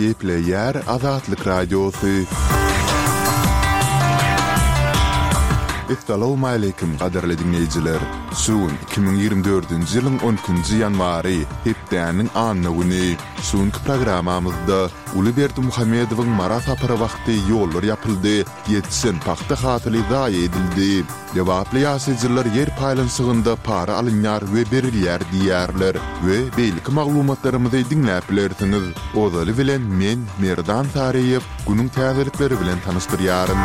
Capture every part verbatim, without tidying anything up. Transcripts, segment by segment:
Gepleyer Azatlyk Radiosu. Assalamu alaykum qadarly dinleyijiler. Suun iki bin ýygrimi dördünji ýylyň onunçy ýanwary hepdäniň anny güni. Suunky programamyzda Ulyberdi Muhammedowyň mara sapary wagty ýollar ýapyldy, ýetsen paxta hatyly zaý edildi. Jawaply ýaşaýjylar ýer paýlansygynda para alynýar we berilýär diýerler we beýleki maglumatlarymyzy dinläp bilersiňiz. Ozaly bilen men Merdan Taryýew günüň täzelikleri bilen tanışdyrýarym.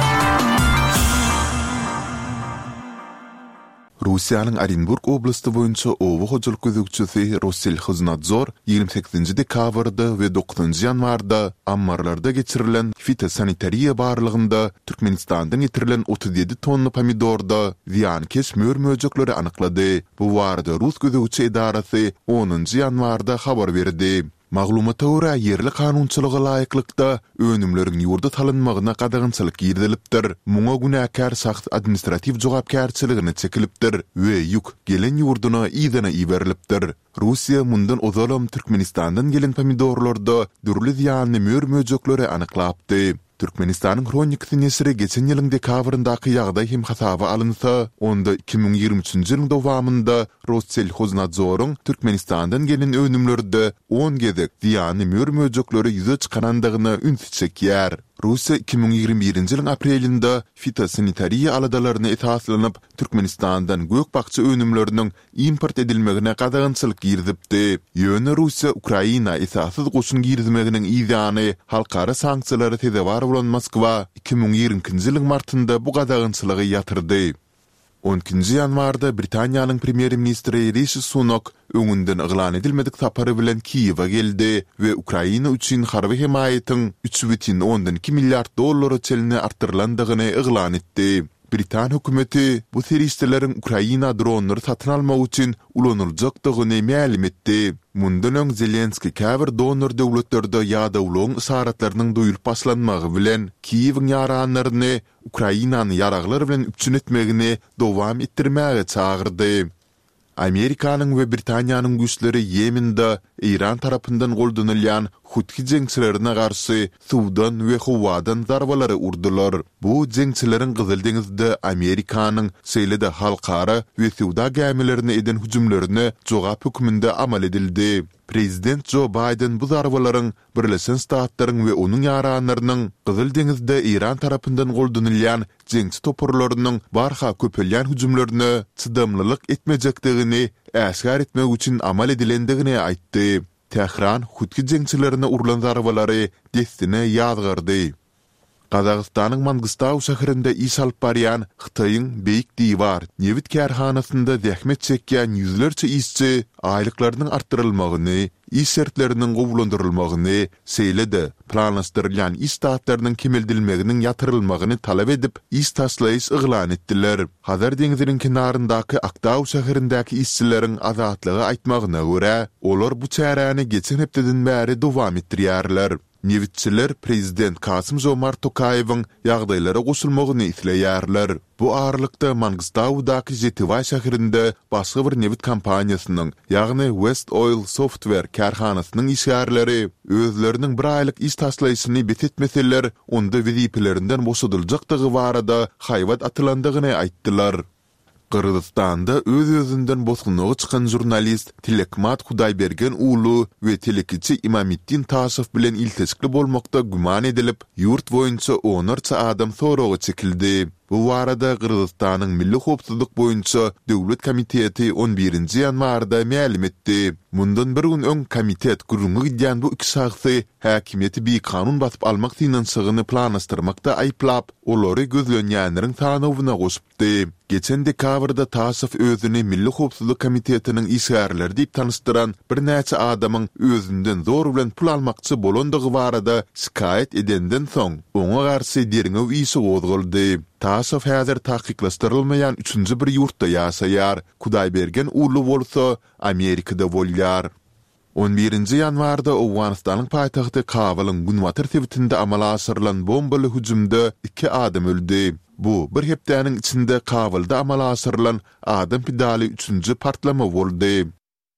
Russiýanyň Orenburg oblasty boýunça owa hojalyk gözükçüsi Rossel Khuznadzor ýygrimi sekizinji dekabrda we dokuzunjy ýanwarda ammarlarda geçirilen fitosanitariýa barlygynda Türkmenistandan getirilen otuz ýedi tonna pomidorda ziýankeş mör möjekleri anyklady. Bu barada Rus gözükçü edarasy onunjy ýanwarda habar berdi. Maglumata görä yerli kanunçylyga laýyklykda önümleriň ýurda talynmagyna gadagynçylyk ýerdilipdir. Muňa günäkär sagt administrativ jogapkärçiligine çekilipdir we ýük gelen ýurduna ýygyna iberilipdir. Russiýa mundan ozalam Türkmenistandan gelen pomidorlarda dürli ziýanly mör möjekleri anyklapdy. Türkmenistanyň Kronikasy nesiri geçen ýylyň dekabryndaky ýagdaý hem hasaba alynsa, onda iki bin ýygrimi üçünji ýylyň dowamynda Rossel Khuznadzoryň Türkmenistandan gelen önümlerde on gezek ziýanly mör möjekleri ýüze çykarandygyny üns çekýär. Russiýa iki bin ýygrimi birinji ýylyň aprelinde fitosanitariýa aladalaryna esaslanyp Türkmenistandan gökbakçy önümleriniň import edilmegine gadagynçylyk girdipdi. Ýöne Russiýa Ukraina esasyz goşun girdimeginiň ýyzany halkara sanksiýalary tezewar bolan Moskwa iki bin ýygrimi ýylyň martynda bu gadagynçylygy ýatyrdy. on ikinji ýanwarda Britaniýanyň premier ministri Rishi Sunak öňünden yglan edilmedik sapary bilen Kiýewa geldi we Ukraina üçin harby hemaýatyň üç бүтүн oňdan iki milliard dollary çeline artyrlandygyny yglan etdi. Britan hökümeti bu teristlerin Ukraina dronları satın almak için ulanılacakdygyny ma'lum etdi. Mundan öň Zelenski käbir donor döwletlerde ýa-da ulan isaratlarynyň doýulyp başlanmagy bilen Kiýewiň ýaranlaryny Ukrainany ýaraglary bilen üpçün etmegini dowam etdirmäge çagyrdy. Amerikanyň we Britaniýanyň güýçleri Ýemende İran tarapyndan goldanylýan Huthi jeňçilerine garşy suwdan we howadan zarbalary urdular. Bu jeňçilerin Gyzyl deňizde Amerikanyň seýlede halkara we suwda gämilerine eden hüjümlerini jogap hökmünde amal edildi. Prezident Joe Biden bu zarbalaryň Birleşen Ştatlaryň we onuň ýaranlarynyň Gyzyl deňizde İran tarapyndan goldanylýan jeňçi toporlarynyň barha köpelýän hüjümlerine çydamlylyk etmejekdigini äsgär etmek üçin amal edilendigini aýtdy. Tehran Huthi jeňçilerine urulan zarbalary destine ýazgyrdy. Qazaqstanyň Mangustaw şäherinde iş alyp barýan Hytaýyň Beýik Diýwar Newit kärhanasynda zähmet çekýän ýüzlerçe işçi aýlyklarynyň artdyrylmagyny, iş şertleriniň gowulandyrylmagyny, seýlede planlaşdyrylýan iş saatlarynyň kemeldilmeginiň ýatyrylmagyny talap edip, iş taşlaýyş yglan etdiler. Hazar deňiziniň kenaryndaky Aktaw şäherindäki işçileriň azatlygy aýtmagyna görä, olar bu çäräni geçen hepdeden bäri dowam etdirýärler. Newitçiler Prezident Kasym-Jomart Tokayewiň ýagdaýlara goşulmagyny isleýärler. Bu aralykda Mangustawdaky Jetyway şäherinde başga bir newit kompaniýasynyň, ýagny West Oil Software kärhanasynyň işgärleri özleriniň bir aýlyk iş taşlaýyşyny betetmeseler, onda weziplerinden boşadyljakdygy barada haýbat atylandygyny aýtdylar. Kırgızstanda öz-özünden bozgunluğu çıkan jurnalist Tilekmat Hudaýbergen ulu we telekiçi Imametdin Taşew bilen ilteşikli bolmakda güman edilip, ýurt boýunça onarça adam soragy çekildi. Bu barada Kırgızstanyň Milli Howpsuzlyk boýunça Döwlet Komiteti on birinji ýanwarda ma'lum etdi. Mundan bir gün öň komitet gurulmak edýän bu iki şahsy häkimiýeti bir kanun basyp almak synançygyny planlaşdyrmakda aýplap, olary gözlenýänleriň tanawyna goşupdy. Geçen dekabrda Taşew özüni Milli Howpsuzlyk Komitetiniň işgärleri diýip tanışdyran bir näçe adamyň özünden zor bilen pul almakçy bolandygy barada şikayet edenden soň oňa garşy derňew işi gozuldy. Taşew häzir taýyklaşdyrylmaýan üçünji bir ýurtda ýaşaýar. Hudaýbergen ulu bolsa Amerikada bolýar. on birinji ýanwarda Awganistanyň paýtagty Kabylyň Gunwater sewitinde amala aşyrylan bombaly hüjümde iki adam öldü. Bu bir hepdäniň içinde Kabylda amala aşyrylan adam pidaly üçünji partlama boldy.